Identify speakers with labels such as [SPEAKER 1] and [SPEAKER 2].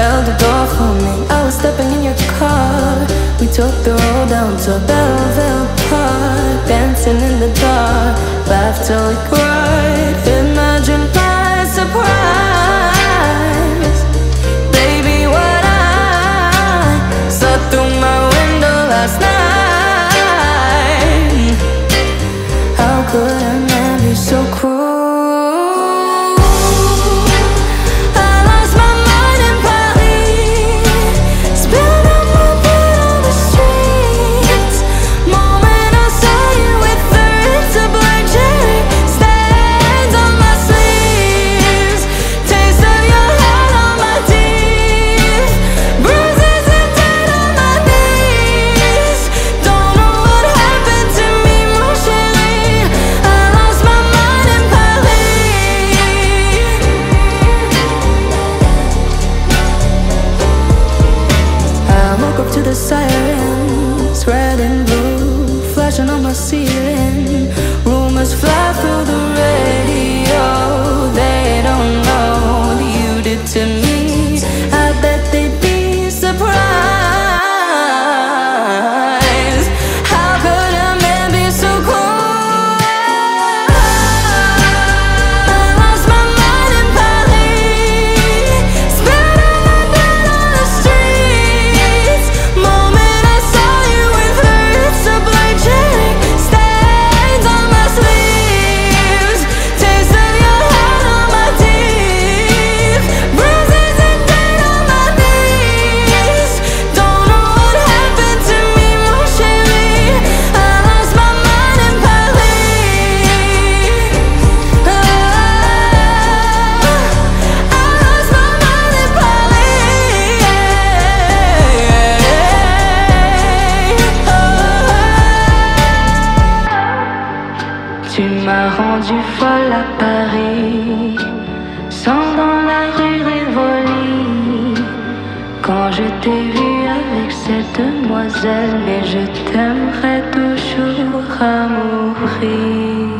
[SPEAKER 1] held the door for me. I was stepping in your car. We took the road down to Belleville Park, dancing in the dark, laughed till we cried. Imagine my surprise, baby, what I saw through my window last night. How could a man be so cruel? To the sirens, red and blue, flashing on my ceiling. Rumors fly through the radio. They don't know what you did to me. I bet they'd be surprised. How could a man be so cruel? I lost my mind in Paris, spent all my blood on the streets. Moment I saw you with her, it's a blank check. Stains on my sleeves, taste of your heart on my teeth, bruises and pain on my knees. Don't know what happened to me, mon chéri. I lost my mind in Paris. I lost my mind in Paris. Tu m'as rendu folle à Paris, sans dans la rue Rivoli. Quand je t'ai vu avec cette demoiselle, mais je t'aimerai toujours à mourir.